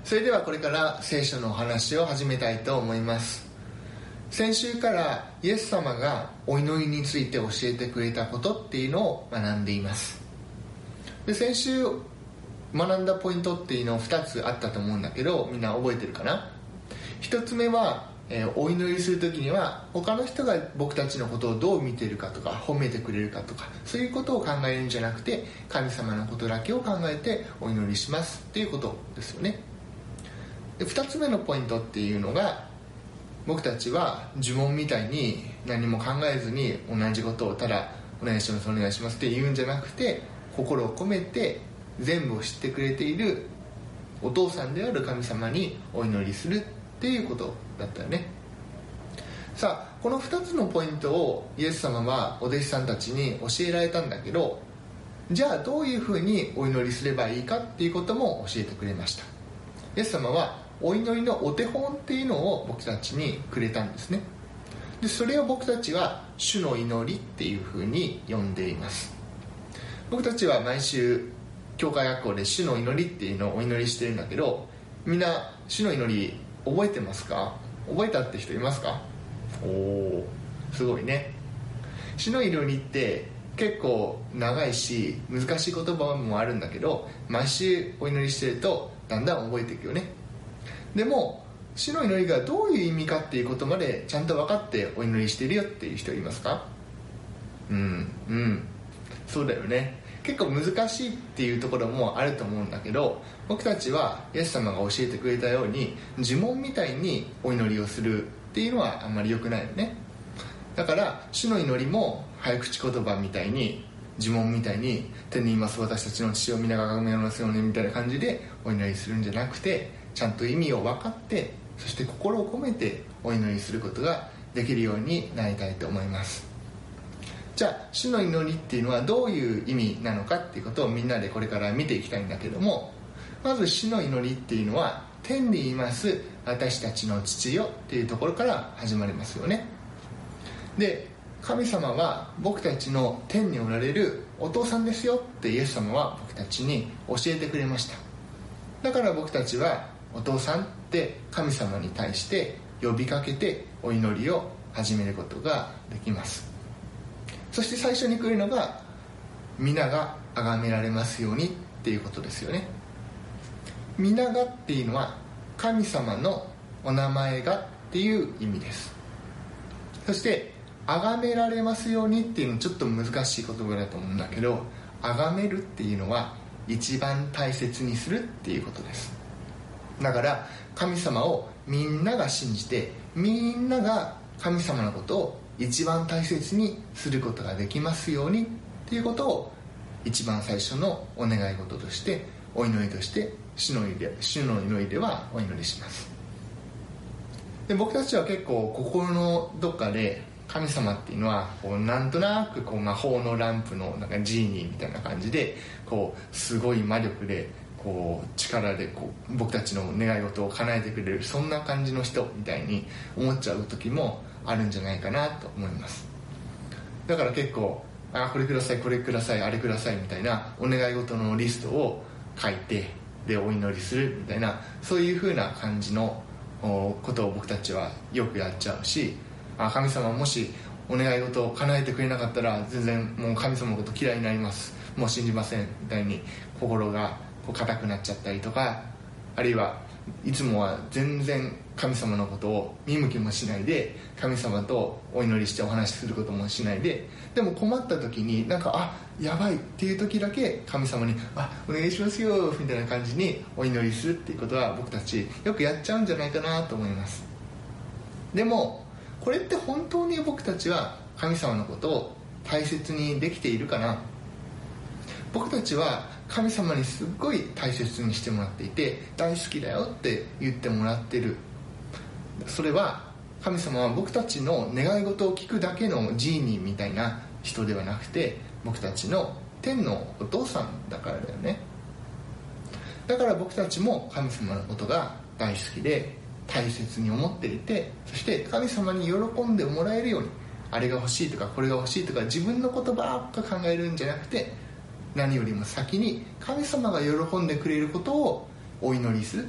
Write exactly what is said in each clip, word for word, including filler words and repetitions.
それではこれから聖書のお話を始めたいと思います。先週からイエス様がお祈りについて教えてくれたことっていうのを学んでいます。で、先週学んだポイントっていうのをふたつあったと思うんだけど、みんな覚えてるかな？ひとつめは、えー、お祈りするときには他の人が僕たちのことをどう見てるかとか褒めてくれるかとか、そういうことを考えるんじゃなくて、神様のことだけを考えてお祈りしますっていうことですよね。で、ふたつめのポイントっていうのが、僕たちは呪文みたいに何も考えずに同じことをただお願いしますお願いしますって言うんじゃなくて、心を込めて全部を知ってくれているお父さんである神様にお祈りするっていうことだったよね。さあ、このふたつのポイントをイエス様はお弟子さんたちに教えられたんだけど、じゃあどういうふうにお祈りすればいいかっていうことも教えてくれました。イエス様はお祈りのお手本っていうのを僕たちにくれたんですね。で、それを僕たちは主の祈りっていうふうに呼んでいます。僕たちは毎週教会学校で主の祈りっていうのをお祈りしてるんだけど、みんな主の祈り覚えてますか？覚えたって人いますか？おー、すごいね。主の祈りって結構長いし難しい言葉もあるんだけど、毎週お祈りしてるとだんだん覚えていくよね。でも主の祈りがどういう意味かっていうことまでちゃんと分かってお祈りしてるよっていう人いますか？うんうんそうだよね。結構難しいっていうところもあると思うんだけど、僕たちはイエス様が教えてくれたように呪文みたいにお祈りをするっていうのはあんまり良くないよね。だから主の祈りも早口言葉みたいに呪文みたいに天にいます私たちの父を皆が崇めますようにみたいな感じでお祈りするんじゃなくて、ちゃんと意味を分かって、そして心を込めてお祈りすることができるようになりたいと思います。じゃあ主の祈りっていうのはどういう意味なのかっていうことをみんなでこれから見ていきたいんだけども、まず主の祈りっていうのは天にいます私たちの父よっていうところから始まりますよね。で、神様は僕たちの天におられるお父さんですよってイエス様は僕たちに教えてくれました。だから僕たちはお父さんって神様に対して呼びかけてお祈りを始めることができます。そして最初に来るのが皆が崇められますようにっていうことですよね。皆がっていうのは神様のお名前がっていう意味です。そして崇められますようにっていうのはちょっと難しい言葉だと思うんだけど、崇めるっていうのは一番大切にするっていうことです。だから神様をみんなが信じて、みんなが神様のことを一番大切にすることができますようにっていうことを一番最初のお願い事としてお祈りとして主の祈りで、主の祈りではお祈りします。で、僕たちは結構心のどっかで神様っていうのはこうなんとなくこう魔法のランプのなんかジーニーみたいな感じでこうすごい魔力でこう力でこう僕たちの願い事を叶えてくれる、そんな感じの人みたいに思っちゃう時もあるんじゃないかなと思います。だから結構あこれくださいこれくださいあれくださいみたいなお願い事のリストを書いて、でお祈りするみたいな、そういう風な感じのことを僕たちはよくやっちゃうし、あ神様もしお願い事を叶えてくれなかったら全然もう神様のこと嫌いになります、もう信じませんみたいに心がこう硬くなっちゃったりとか、あるいはいつもは全然神様のことを見向きもしないで神様とお祈りしてお話しすることもしないで、でも困った時になんかあやばいっていう時だけ神様にあお願いしますよみたいな感じにお祈りするっていうことは僕たちよくやっちゃうんじゃないかなと思います。でもこれって本当に僕たちは神様のことを大切にできているかな。僕たちは神様にすっごい大切にしてもらっていて大好きだよって言ってもらってる。それは神様は僕たちの願い事を聞くだけのジーニーみたいな人ではなくて、僕たちの天のお父さんだからだよね。だから僕たちも神様のことが大好きで大切に思っていて、そして神様に喜んでもらえるように、あれが欲しいとかこれが欲しいとか自分のことばっか考えるんじゃなくて、何よりも先に神様が喜んでくれることをお祈りする。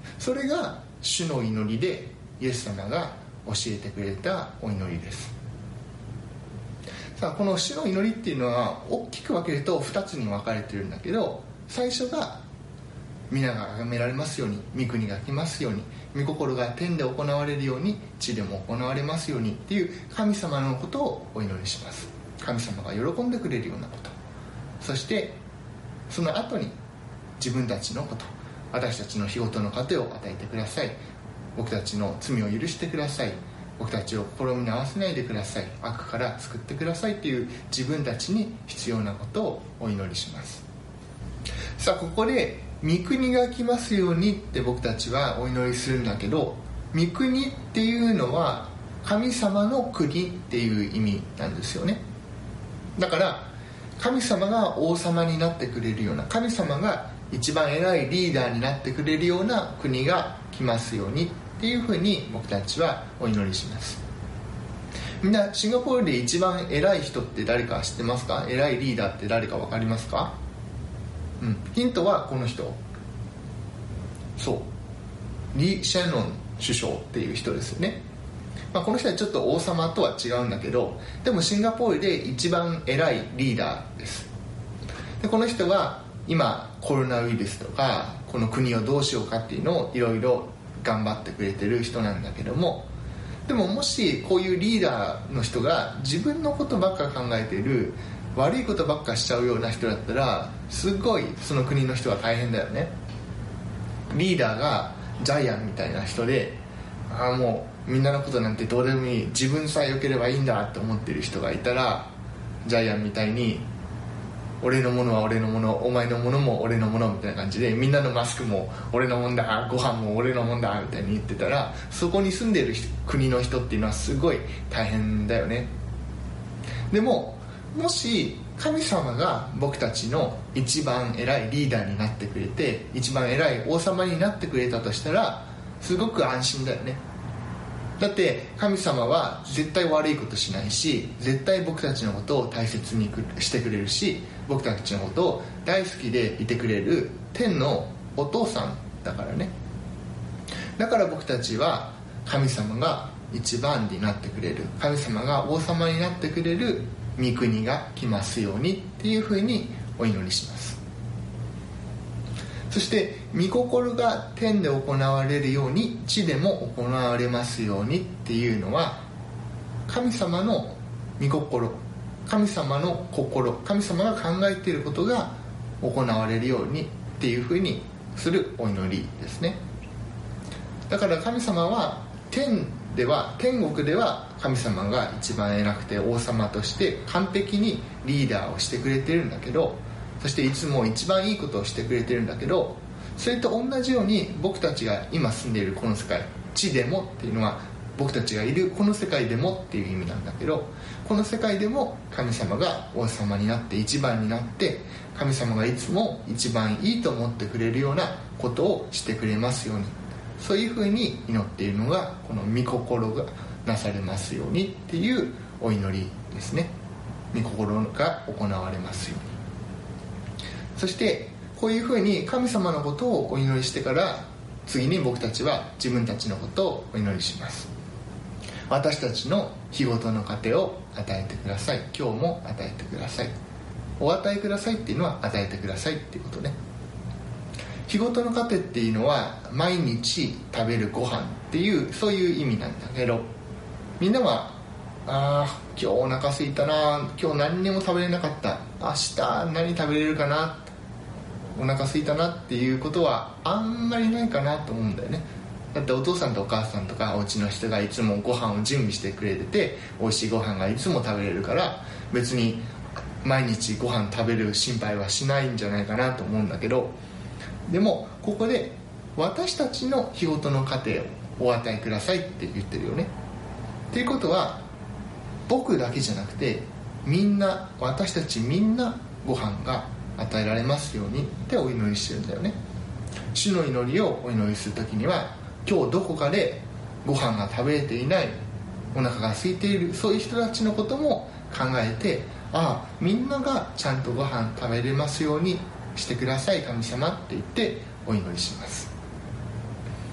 それが主の祈りでイエス様が教えてくれたお祈りです。さあこの主の祈りっていうのは大きく分けるとふたつに分かれてるんだけど、最初が皆が崇められますように、御国が来ますように、御心が天で行われるように地でも行われますようにっていう神様のことをお祈りします。神様が喜んでくれるようなこと、そしてその後に自分たちのこと、私たちの日ごとの糧を与えてください、僕たちの罪を許してください、僕たちを試みに合わせないでください、悪から救ってくださいという自分たちに必要なことをお祈りします。さあここで御国が来ますようにって僕たちはお祈りするんだけど、御国っていうのは神様の国っていう意味なんですよね。だから神様が王様になってくれるような、神様が一番偉いリーダーになってくれるような国が来ますようにっていうふうに僕たちはお祈りします。みんなシンガポールで一番偉い人って誰か知ってますか？偉いリーダーって誰か分かりますか？うん、ヒントはこの人、そうリ・シェノン首相っていう人ですよね。まあ、この人はちょっと王様とは違うんだけど、でもシンガポールで一番偉いリーダーです。でこの人は今コロナウイルスとかこの国をどうしようかっていうのをいろいろ頑張ってくれてる人なんだけども、でももしこういうリーダーの人が自分のことばっか考えてる、悪いことばっかしちゃうような人だったらすごいその国の人は大変だよね。リーダーがジャイアンみたいな人で、ああもうみんなのことなんてどうでもいい、自分さえ良ければいいんだって思ってる人がいたら、ジャイアンみたいに俺のものは俺のもの、お前のものも俺のものみたいな感じで、みんなのマスクも俺のもんだ、ご飯も俺のもんだみたいに言ってたら、そこに住んでる国の人っていうのはすごい大変だよね。でももし神様が僕たちの一番偉いリーダーになってくれて、一番偉い王様になってくれたとしたらすごく安心だよね。だって神様は絶対悪いことしないし、絶対僕たちのことを大切にしてくれるし、僕たちのことを大好きでいてくれる天のお父さんだからね。だから僕たちは神様が一番になってくれる、神様が王様になってくれる御国が来ますようにっていうふうにお祈りします。そして御心が天で行われるように地でも行われますようにっていうのは、神様の御心、神様の心、神様が考えていることが行われるようにっていうふうにするお祈りですね。だから神様は天では、天国では神様が一番偉くて王様として完璧にリーダーをしてくれてるんだけど、そしていつも一番いいことをしてくれてるんだけど、それと同じように僕たちが今住んでいるこの世界、地でもっていうのは僕たちがいるこの世界でもっていう意味なんだけど、この世界でも神様が王様になって一番になって、神様がいつも一番いいと思ってくれるようなことをしてくれますように、そういうふうに祈っているのがこの御心がなされますようにっていうお祈りですね。御心が行われますように。そしてこういうふうに神様のことをお祈りしてから、次に僕たちは自分たちのことをお祈りします。私たちの日ごとの糧を与えてください、今日も与えてください。お与えくださいっていうのは与えてくださいっていうことね。日ごとの糧っていうのは毎日食べるご飯っていう、そういう意味なんだけど、みんなはああ今日お腹空いたな、今日何にも食べれなかった、明日何食べれるかな、お腹空いたなっていうことはあんまりないかなと思うんだよね。だってお父さんとお母さんとかお家の人がいつもご飯を準備してくれてて、美味しいご飯がいつも食べれるから、別に毎日ご飯食べる心配はしないんじゃないかなと思うんだけど、でもここで私たちの日ごとの糧をお与えくださいって言ってるよね。っていうことは僕だけじゃなくてみんな、私たちみんなご飯が与えられますようにってお祈りしてるんだよね。主の祈りをお祈りするときには、今日どこかでご飯が食べれていない、お腹が空いている、そういう人たちのことも考えて、ああみんながちゃんとご飯食べれますようにしてください神様って言ってお祈りします。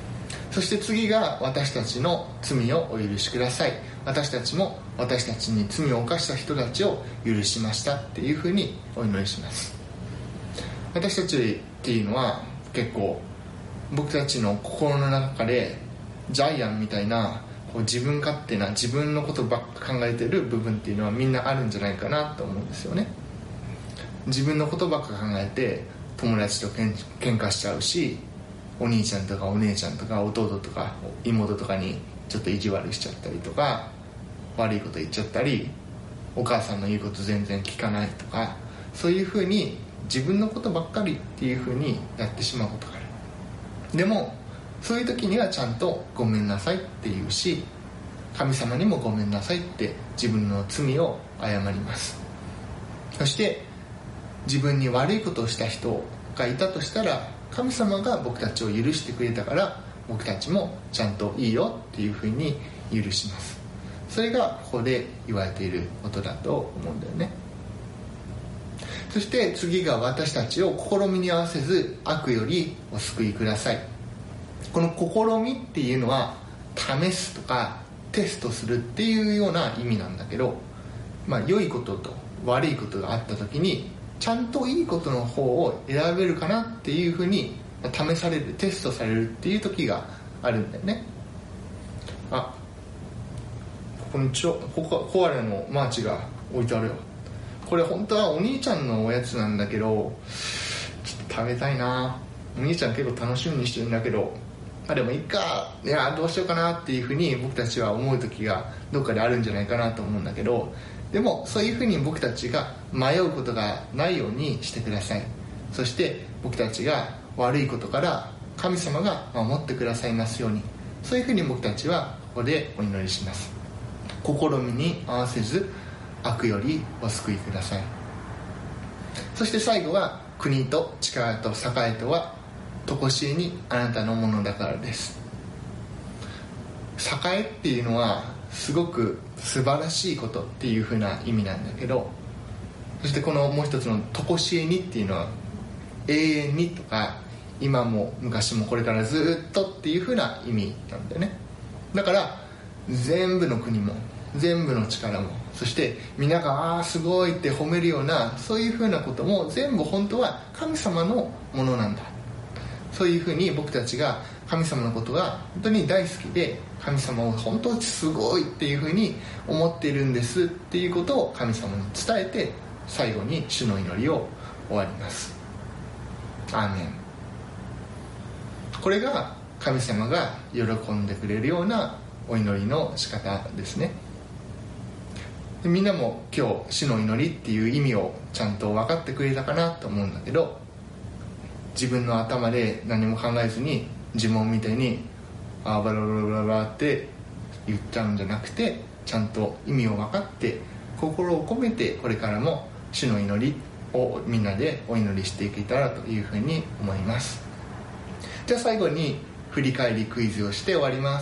そして次が私たちの罪をお許しください、私たちも私たちに罪を犯した人たちを許しましたっていうふうにお祈りします。私たちっていうのは結構僕たちの心の中でジャイアンみたいなこう自分勝手な自分のことばっか考えてる部分っていうのはみんなあるんじゃないかなと思うんですよね。自分のことばっか考えて友達とけん喧嘩しちゃうし、お兄ちゃんとかお姉ちゃんとか弟とか妹とかにちょっと意地悪しちゃったりとか、悪いこと言っちゃったり、お母さんの言うこと全然聞かないとか、そういうふうに自分のことばっかりっていうふうにやってしまうことがある。でもそういう時にはちゃんとごめんなさいって言うし、神様にもごめんなさいって自分の罪を謝ります。そして自分に悪いことをした人がいたとしたら、神様が僕たちを許してくれたから僕たちもちゃんといいよっていうふうに許します。それがここで言われていることだと思うんだよね。そして次が私たちを試みに合わせず悪よりお救いください。この試みっていうのは試すとかテストするっていうような意味なんだけど、まあ良いことと悪いことがあった時にちゃんといいことの方を選べるかなっていうふうに試される、テストされるっていう時があるんだよね。あ、ここにちょここコアラのマーチが置いてあるよ。これ本当はお兄ちゃんのおやつなんだけど、ちょっと食べたいな。お兄ちゃん結構楽しみにしてるんだけど、あでもいいか、いやどうしようかなっていうふうに僕たちは思う時がどっかであるんじゃないかなと思うんだけど、でもそういうふうに僕たちが迷うことがないようにしてください。そして僕たちが悪いことから神様が守ってくださいますように、そういうふうに僕たちはここでお祈りします。試みに合わせず悪よりお救いください。そして最後は国と力と栄とは常しえにあなたのものだからです。栄っていうのはすごく素晴らしいことっていう風な意味なんだけど、そしてこのもう一つの常しえにっていうのは永遠にとか今も昔もこれからずっとっていう風な意味なんだよね。だから全部の国も全部の力も、そして皆があーすごいって褒めるようなそういう風なことも全部本当は神様のものなんだ。そういう風に僕たちが神様のことが本当に大好きで、神様を本当にすごいっていう風に思っているんですっていうことを神様に伝えて、最後に主の祈りを終わります。アーメン。これが神様が喜んでくれるようなお祈りの仕方ですね。みんなも今日主の祈りっていう意味をちゃんと分かってくれたかなと思うんだけど、自分の頭で何も考えずに呪文みたいにあーバラバラバラバラって言っちゃうんじゃなくて、ちゃんと意味を分かって心を込めてこれからも主の祈りをみんなでお祈りしていけたらというふうに思います。じゃあ最後に振り返りクイズをして終わります。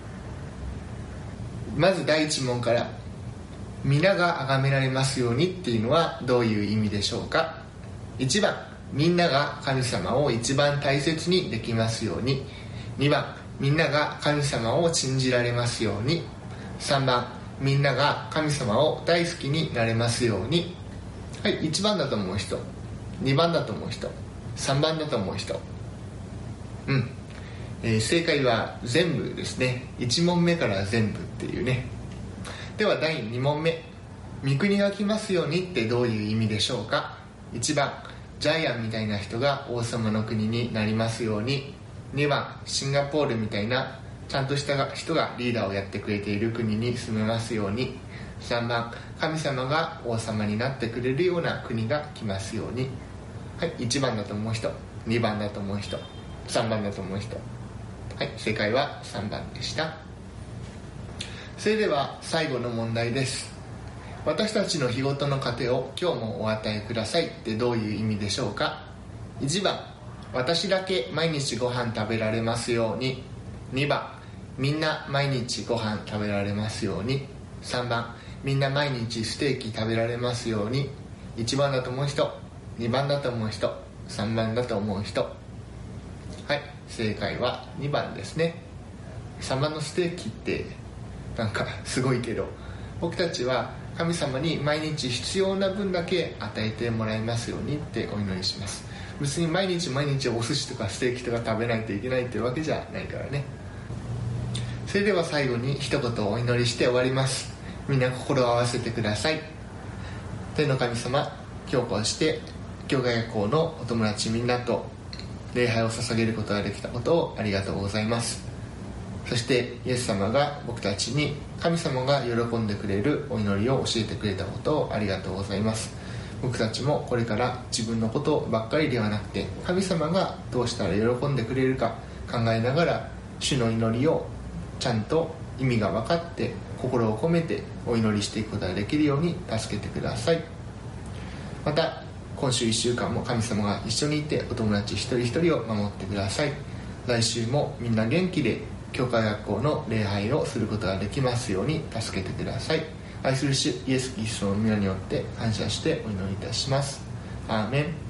まず第一問から、皆が崇められますようにっていうのはどういう意味でしょうか。いちばん、みんなが神様を一番大切にできますように。にばん、みんなが神様を信じられますように。さんばん、みんなが神様を大好きになれますように。はい、いちばんだと思う人、にばんだと思う人、さんばんだと思う人。うん、えー、正解は全部ですね。いち問目から全部っていうね。ではだいに問目、御国が来ますようにってどういう意味でしょうか。いちばん、ジャイアンみたいな人が王様の国になりますように。にばん、シンガポールみたいなちゃんとした人がリーダーをやってくれている国に住めますように。さんばん、神様が王様になってくれるような国が来ますように。はい、いちばんだと思う人、にばんだと思う人、さんばんだと思う人。はい、正解はさんばんでした。それでは最後の問題です。私たちの日ごとの糧を今日もお与えくださいってどういう意味でしょうか。いちばん、私だけ毎日ご飯食べられますように。にばん、みんな毎日ご飯食べられますように。さんばん、みんな毎日ステーキ食べられますように。いちばんだと思う人、にばんだと思う人、さんばんだと思う人。はい、 正解はにばんですね。サンマのステーキってなんかすごいけど、僕たちは神様に毎日必要な分だけ与えてもらいますようにってお祈りします。別に毎日毎日お寿司とかステーキとか食べないといけないっていうわけじゃないからね。それでは最後に一言お祈りして終わります。みんな心を合わせてください。天の神様、今日こうして教会学校のお友達みんなと礼拝を捧げることができたことをありがとうございます。そしてイエス様が僕たちに神様が喜んでくれるお祈りを教えてくれたことをありがとうございます。僕たちもこれから自分のことばっかりではなくて、神様がどうしたら喜んでくれるか考えながら、主の祈りをちゃんと意味が分かって心を込めてお祈りしていくことができるように助けてください。また今週いっしゅうかんも神様が一緒にいてお友達一人一人を守ってください。来週もみんな元気で教会学校の礼拝をすることができますように助けてください。愛する主イエス・キリストの皆によって感謝してお祈りいたします。アーメン。